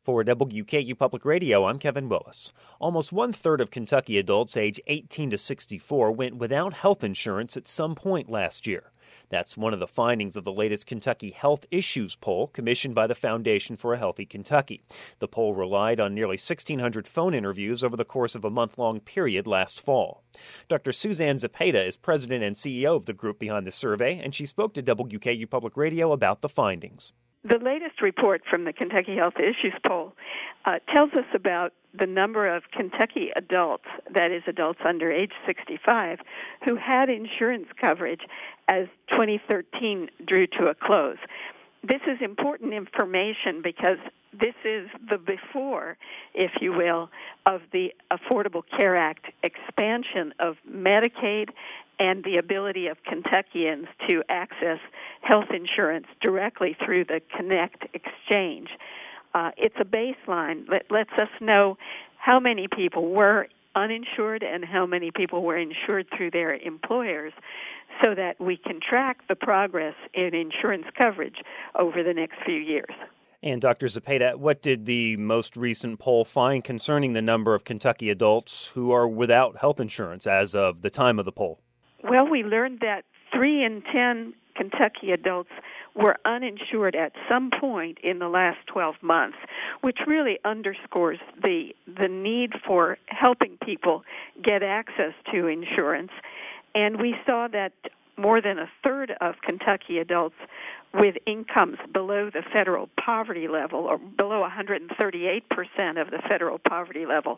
For WKU Public Radio, I'm Kevin Willis. Almost one-third of Kentucky adults age 18 to 64 went without health insurance at some point last year. That's one of the findings of the latest Kentucky Health Issues poll commissioned by the Foundation for a Healthy Kentucky. The poll relied on nearly 1,600 phone interviews over the course of a month-long period last fall. Dr. Suzanne Zepeda is president and CEO of the group behind the survey, and she spoke to WKU Public Radio about the findings. The latest report from the Kentucky Health Issues poll tells us about the number of Kentucky adults, that is adults under age 65, who had insurance coverage as 2013 drew to a close. This is important information because this is the before, if you will, of the Affordable Care Act expansion of Medicaid and the ability of Kentuckians to access health insurance directly through the Connect exchange. It's a baseline that lets us know how many people were uninsured and how many people were insured through their employers so that we can track the progress in insurance coverage over the next few years. And Dr. Zepeda, what did the most recent poll find concerning the number of Kentucky adults who are without health insurance as of the time of the poll? Well, we learned that 3 in 10 Kentucky adults were uninsured at some point in the last 12 months, which really underscores the need for helping people get access to insurance. And we saw that more than a third of Kentucky adults with incomes below the federal poverty level, or below 138% of the federal poverty level,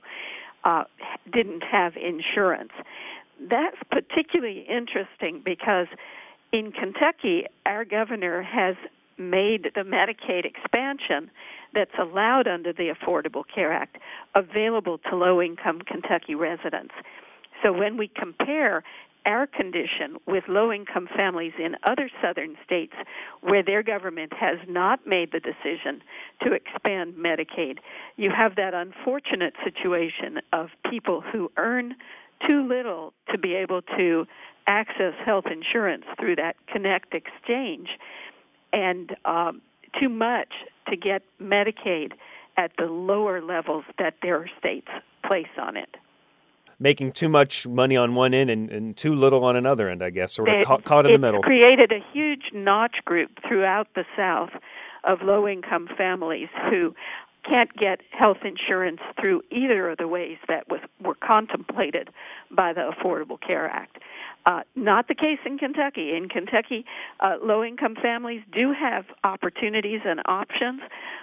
didn't have insurance. That's particularly interesting because in Kentucky, our governor has made the Medicaid expansion that's allowed under the Affordable Care Act available to low-income Kentucky residents. So when we compare our condition with low-income families in other southern states where their government has not made the decision to expand Medicaid, you have that unfortunate situation of people who earn too little to be able to access health insurance through that Connect exchange and too much to get Medicaid at the lower levels that their states place on it. Making too much money on one end and too little on another end, I guess, sort of caught in the middle. It's created a huge notch group throughout the South of low-income families who can't get health insurance through either of the ways that were contemplated by the Affordable Care Act. Not the case in Kentucky. In Kentucky, low-income families do have opportunities and options.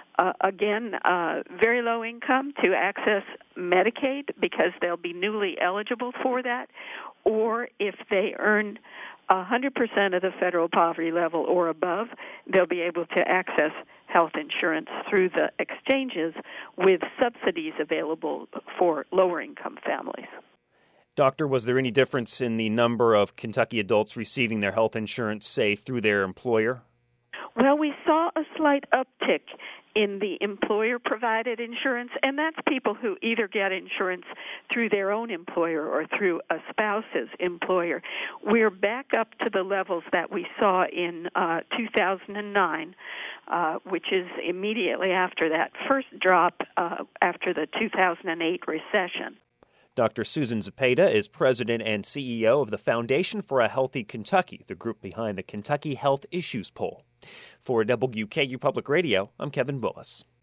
Very low income to access Medicaid because they'll be newly eligible for that, or if they earn 100% of the federal poverty level or above, they'll be able to access health insurance through the exchanges with subsidies available for lower income families. Doctor, was there any difference in the number of Kentucky adults receiving their health insurance, say, through their employer? Well, we saw a slight uptick in the employer-provided insurance, and that's people who either get insurance through their own employer or through a spouse's employer. We're back up to the levels that we saw in 2009, which is immediately after that first drop after the 2008 recession. Dr. Susan Zepeda is president and CEO of the Foundation for a Healthy Kentucky, the group behind the Kentucky Health Issues poll. For WKU Public Radio, I'm Kevin Willis.